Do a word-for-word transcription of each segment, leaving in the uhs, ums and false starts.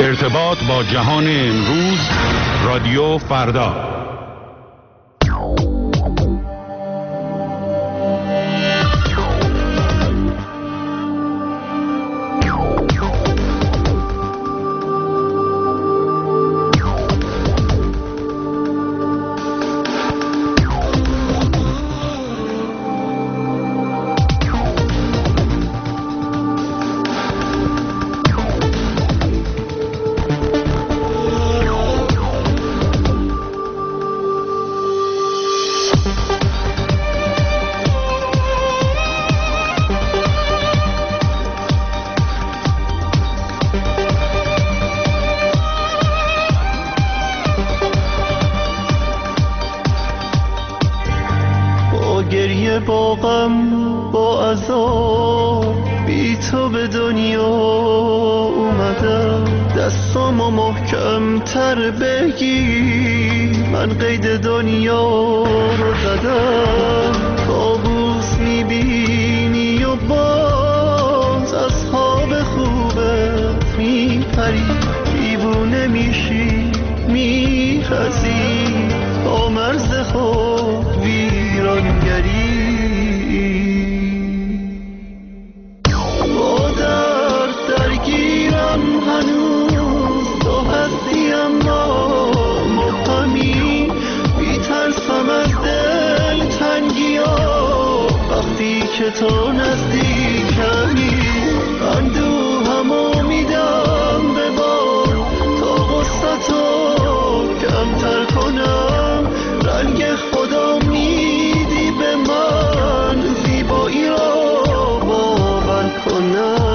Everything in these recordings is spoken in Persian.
ارتباط با جهان امروز، رادیو فردا. با غم با عذاب بی تو به دنیا اومدم، دستامو محکم تر بگیر، من قید دنیا رو زدم. کابوس میبینی و باز از خواب خوبت میپری، دیوونه میشی میخزی با مرز خود ویرانگری. هنوز تو هستی اما مبهمی، میترسم از دل تنگی ها وقتی که تو نزدیکمی. اندوهمو میدم به بار تا غصتو کمتر کنم، رنگ خدا میدی به من زیبایی را باور کنم.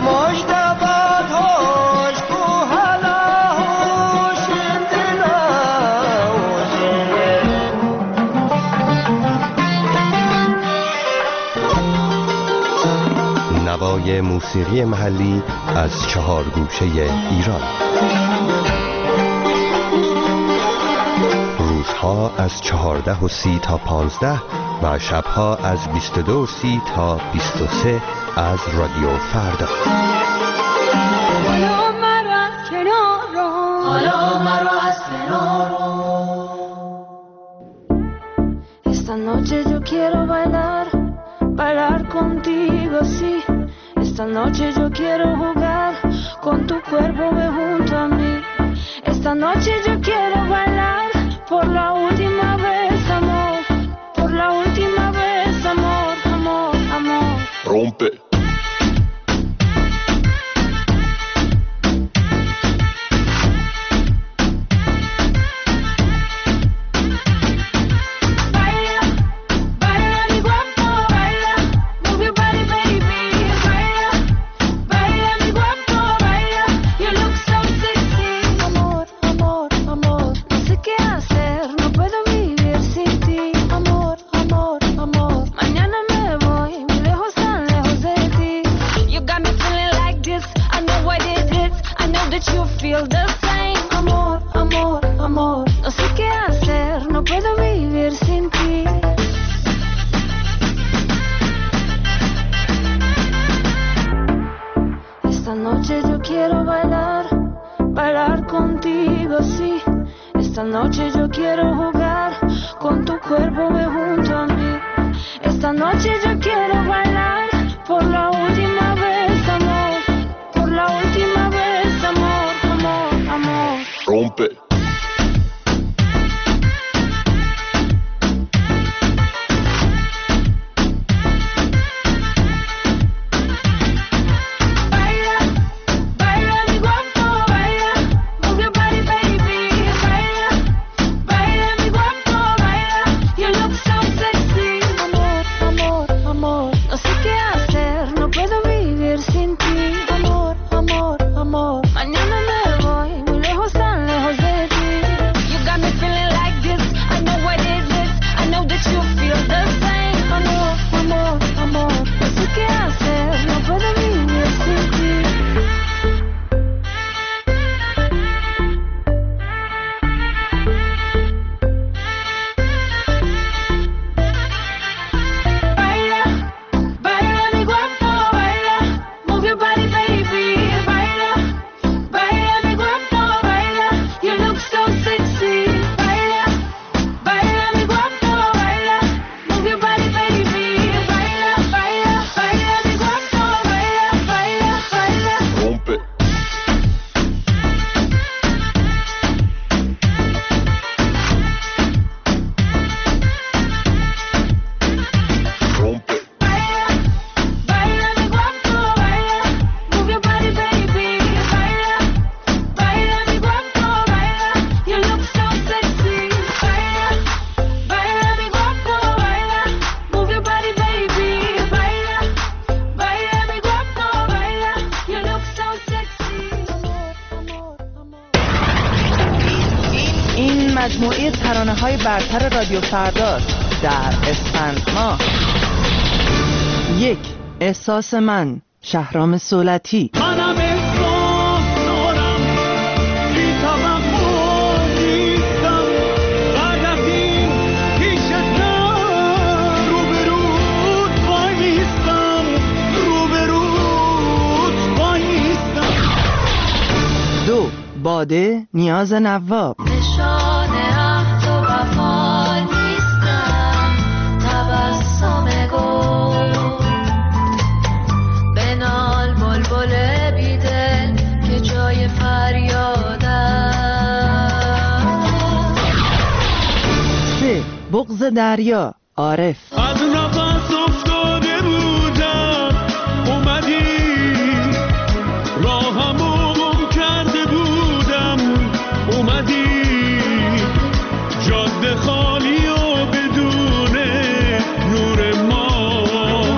مشتبه هاش کو هلا هوش انتلا برنامه موسیقی محلی از چهار گوشه ایران. روزها از چهارده و سی تا پانزده و شبها از بیست و دو و سی تا بیست و سه از رادیو فردا. حالا مرا از کنار رو، حالا مرا از کنار رو. Esta noche yo quiero bailar, bailar contigo, sí. Esta noche yo quiero jugar con tu cuerpo ve junto a mí. Esta noche yo quiero bailar por la última vez, amor. Por la última vez, amor, amor, amor. Rompe. مجموعه ترانه‌های برتر رادیو فرداست در اسفند ماه. یک، احساس من، شهرام صولتی. منم احساس دارم بی توقع نیستم بعد از این پیشتم روبروت وای نیستم روبروت وای نیستم. دو، باده، نیاز نواب. بغض دریا، عارف. از نفس افتاده بودم اومدی راهمو گم کرده بودم اومدی جاده خالی و بدون نور ما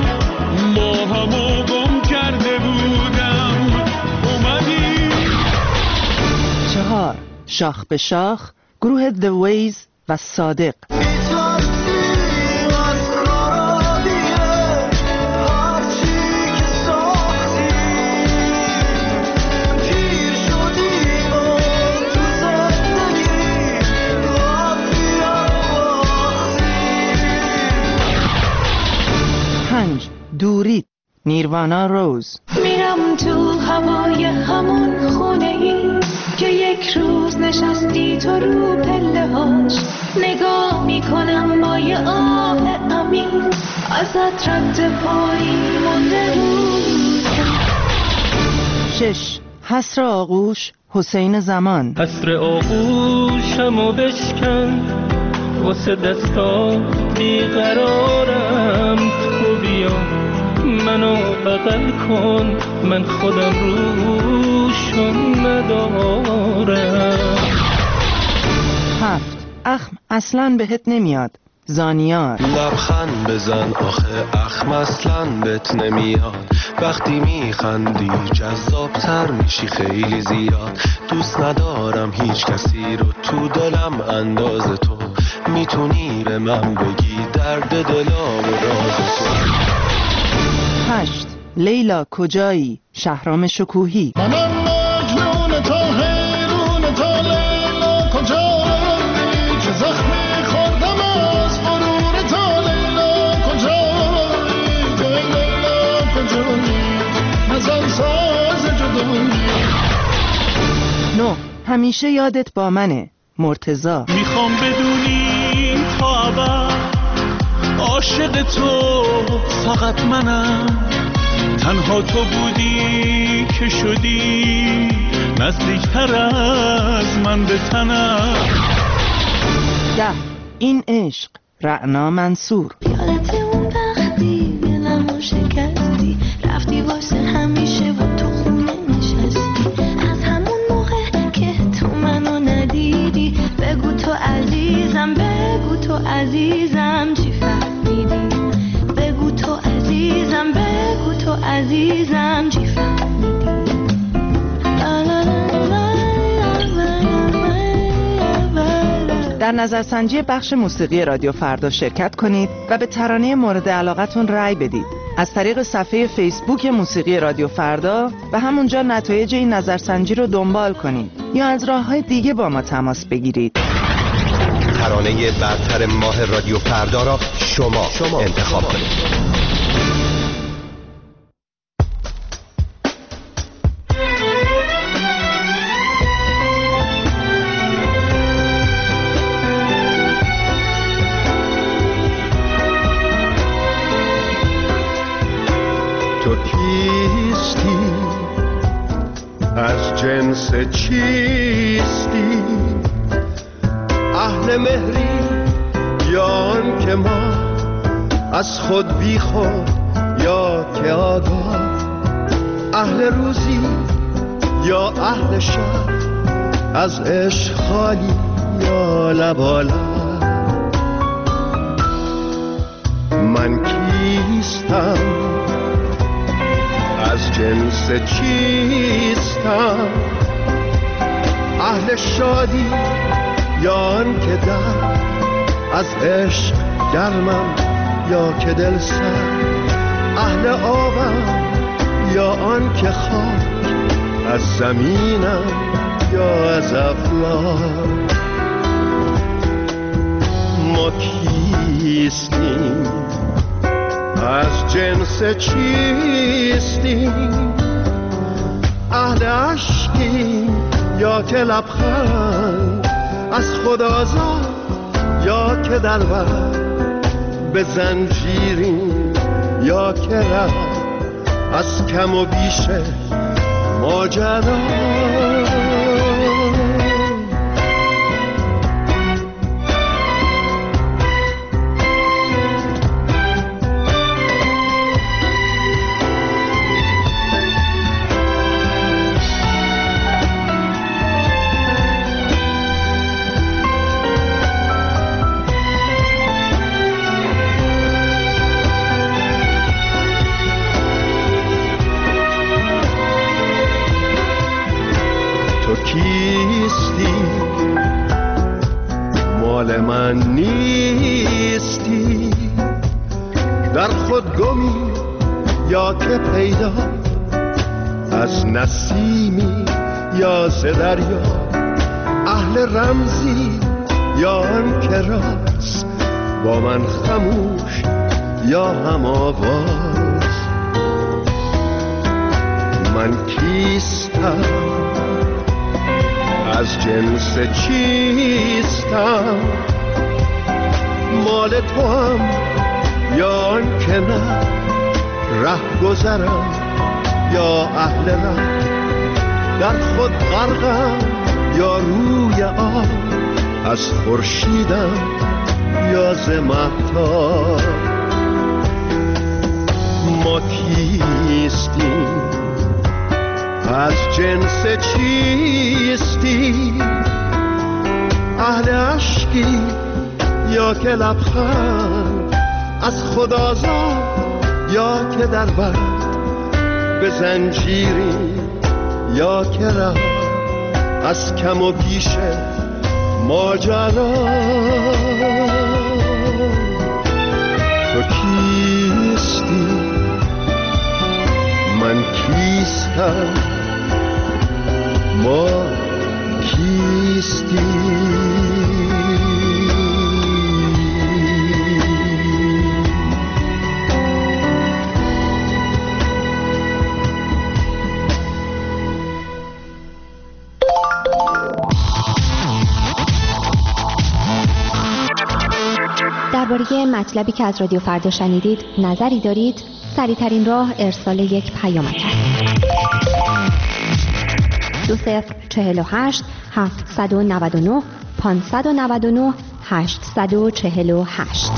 ماهمو گم کرده بودم اومدی. چهار، شاخ به شاخ، گروه The Ways و صادق. نیروانا روز. میرم تو هوای همون خونه ای که یک روز نشستی تو رو پله هاش، نگاه میکنم با یه آه عمیق ازت رد پایی مونده بود. شش حسر آغوش حسین زمان. حسر آغوشمو بشکن واسه دستا بیقرارم، تو بیا منو بغل کن، من خودم روشون ندارم. هفت اخم اصلاً بهت نمیاد زانیار. لبخند بزن آخه اخم اصلاً بهت نمیاد، وقتی میخندی جذابتر میشی خیلی زیاد، دوست ندارم هیچ کسی رو تو دلم انداز تو، میتونی به من بگی درد دلام و راز تو. هشت لیلا کجایی شهرام شکوهی. منم مجنون تو حیرون تو لیلا کجایی، چه زخمی خوردم از غرور تو لیلا کجایی، تو لیلا کجایی، نزن ساز جدایی. نه همیشه یادت با منه مرتضی. میخوام بدونی تا ابد عاشق تو فقط منم، تنها تو بودی که شدی نزدیکتر از من به تنم. ده این عشق رعنا منصور. یادت اون وقتی دلمو شکستی، رفتی واسه همیشه و تو خونه نشستی، از همون موقع که تو منو ندیدی، بگو تو عزیزم بگو تو عزیزم چی فهمیدی، بگو تو عزیزم بگو تو عزیزم چی فهمیدی. در نظرسنجی بخش موسیقی رادیو فردا شرکت کنید و به ترانه مورد علاقتون رأی بدید از طریق صفحه فیسبوک موسیقی رادیو فردا و همونجا نتایج این نظرسنجی رو دنبال کنید یا از راه‌های دیگه با ما تماس بگیرید. ترانه برتر ماه رادیو فردا را شما, شما انتخاب کنید. تو کیستی از جنس چیستی، اهل مهری یا آن که ما از خود بی خود یا که آگاه، اهل روزی یا اهل شب، از عشق خالی یا لبالا. من کیستم از جنس چیستم، اهل شادی یا آن که در از عشق گرمم یا که دل سر، اهل آبم یا آن که خاک از زمینم یا از افلاک. ما کیستیم از جنس چیستیم، اهل عشقیم یا که لبخند از خود آزاد یا که در بر به زنجیریم یا که ره از کم و بیش ماجرا. کیستی مال من نیستی، در خود گمی یا که پیدا، از نسیمی یا ز دریا، اهل رمزی یا آن که راست، با من خموش یا هم آواز. من کیستم، از جنس چیستم، مال تو هم یا آن که نه، ره گذرم یا اهل ره، در خود غرقم یا روی آب، از خورشیدم یا ز مهتاب. ما کیستیم، از جنس چیستی، اهل عشقی یا که لبخند، از خود آزاد یا که در بند، به زنجیری یا که رها، از کم و بیش ماجرا. تو کیستی، من کیستم، ما کیستی. درباره مطلبی که از رادیو فردا شنیدید نظری دارید؟ سریع‌ترین راه ارسال یک پیامک است. دو صفر چهل و هشت هفتصد و نود و نه پانصد و نود و نه هشتصد و چهل و هشت.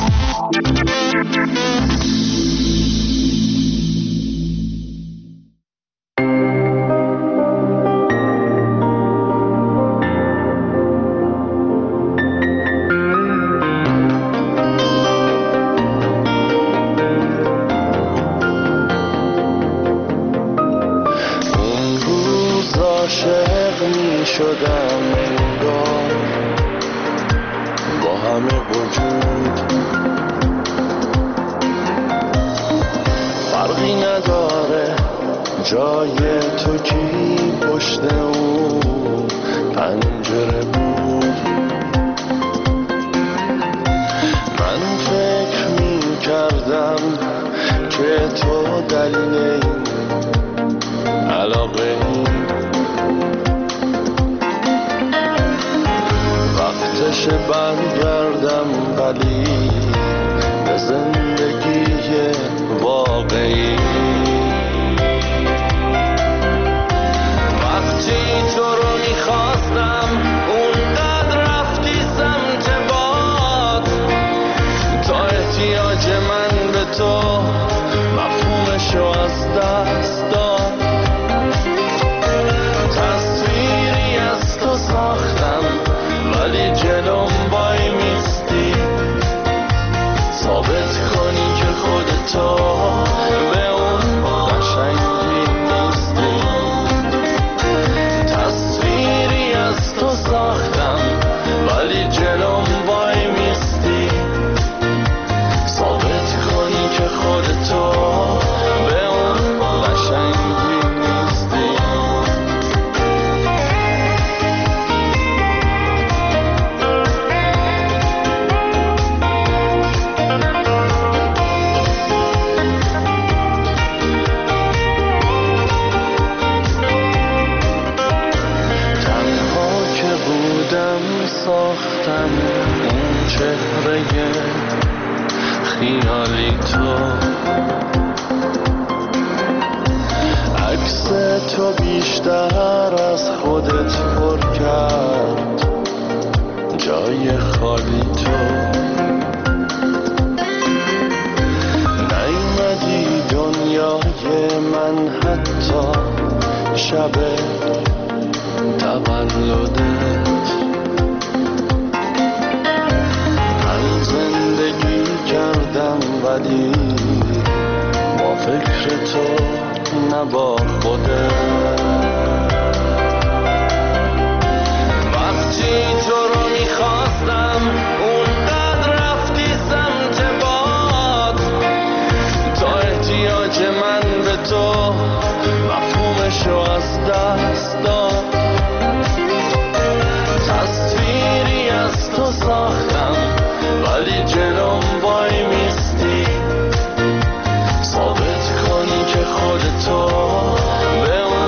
ثابت کنی که خودتو به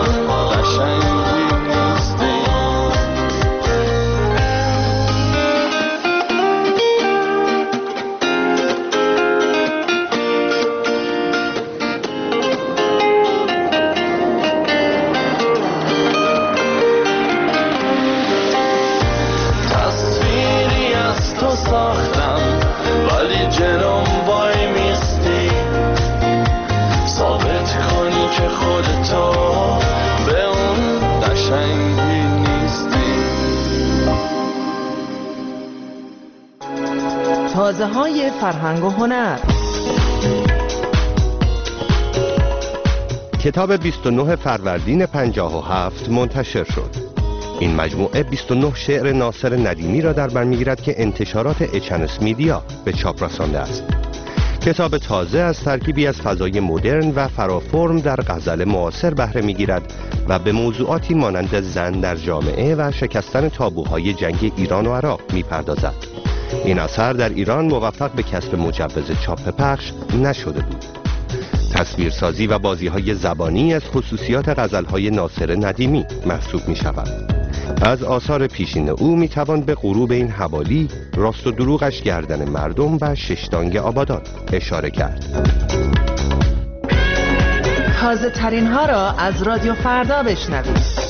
تازه های فرهنگ و هنر. کتاب بیست و نه فروردین پنجاه و هفت منتشر شد. این مجموعه بیست و نه شعر ناصر ندیمی را در بر می‌گیرد که انتشارات اچنس میدیا به چاپ رسانده است. کتاب تازه از ترکیبی از فضای مدرن و فرافرم در غزل معاصر بهره می‌گیرد و به موضوعاتی مانند زن در جامعه و شکستن تابوهای جنگ ایران و عراق می‌پردازد. این اثر در ایران موفق به کسب مجوز چاپ پخش نشده بود. تصویرسازی و بازی‌های زبانی از خصوصیات غزل‌های ناصر ندیمی محسوب می‌شود. از آثار پیشین او میتوان به غروب این حوالی، راست و دروغش گردن مردم و ششتانگ آبادان اشاره کرد. تازه ترین ها را از رادیو فردا بشنوید.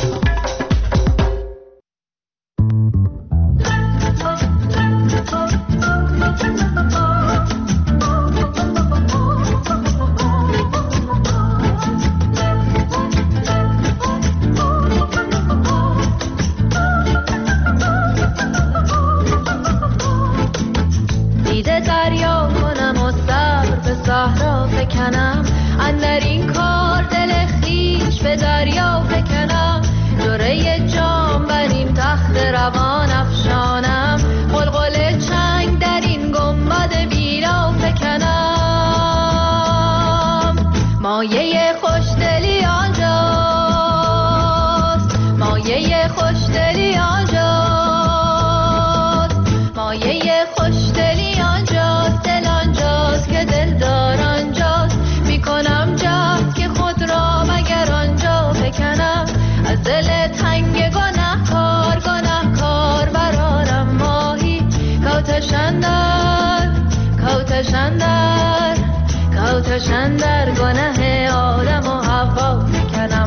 کوتشن در گناه آدم و حوا میکنم.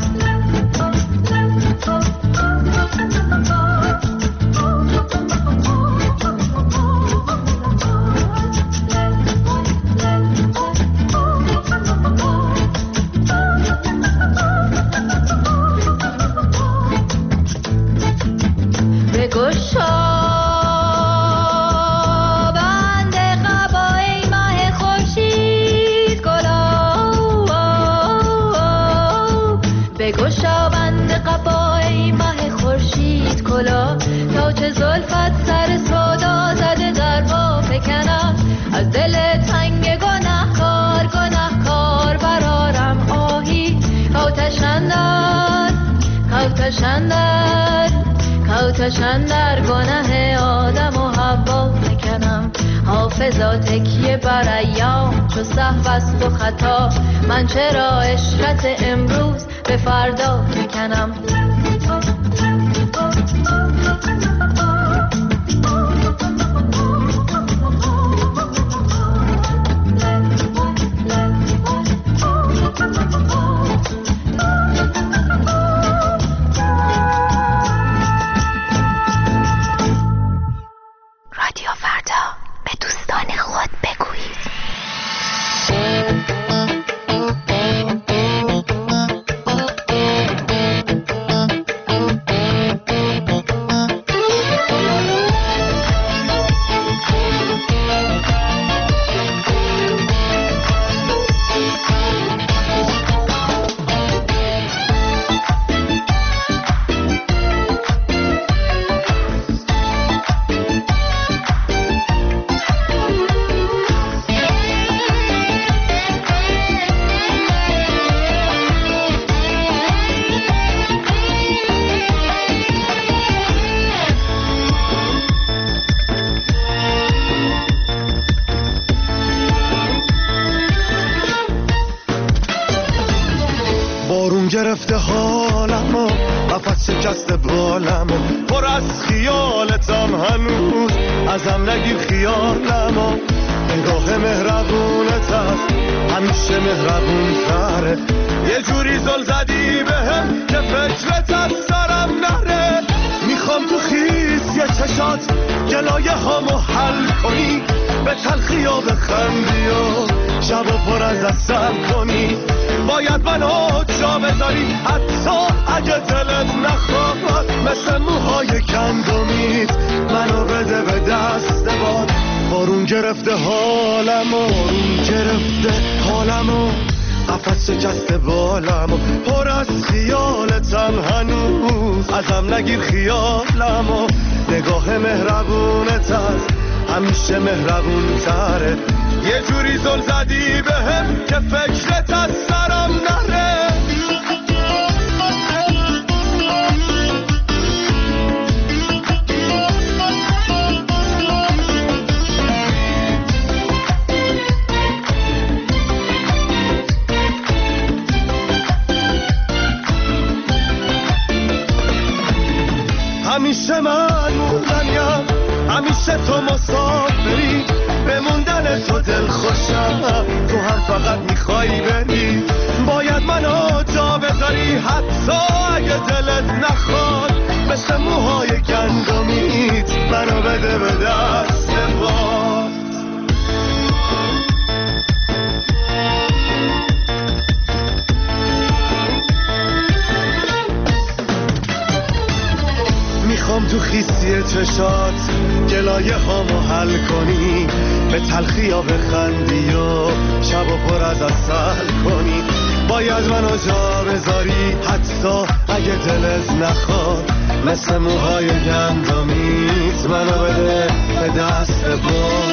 کوتشن در گناه آدم و حوا میکنم. حافظا تکیه بر ایام چو سهو است و خطا، من چرا عشرت امروز به فردا میکنم. گرفته حالمو، قفس شکسته بالمو، پر از خیالتم هنوز، ازم نگیر خیالمو. نگاه مهربونت هست همیشه مهربون تره، یه جوری زل زدی بهم که فکرت از سرم نره. میخوام تو خیس یه چشات گلایه هامو حل کنی، به تلخی و به خندی و شب و پر از اثر کنی. باید منو جا بذاری حتی اگه دلت نخواد، مثل موهای کندومیت منو بده به دست باد. بارون روم گرفته حالمو، روم گرفته حالمو، قفس شکسته بالمو، پر از خیالتم هنوز، ازم نگیر خیالمو، نگاه مهربونت از همیشه مهربون تره، یه جوری زل زدی به هم که فکرت از سرم نره. همیشه من موندنیم، همیشه تو مسافری، به موندن تو دل خوشم، تو هم فقط میخوایی بری، باید منو جا بذاری حتی اگه دلت نخواد، مثل موهای گندمیت منو بده به دست باد. میخوام تو خیسی چشات گلایه هامو حل کنی، به تلخی ها بخندی و شب و پر از عسل کنی، باید منو جا بذاری حتی اگه دلت نخواد، مثل موهای گندمیت منو بده به دست باد.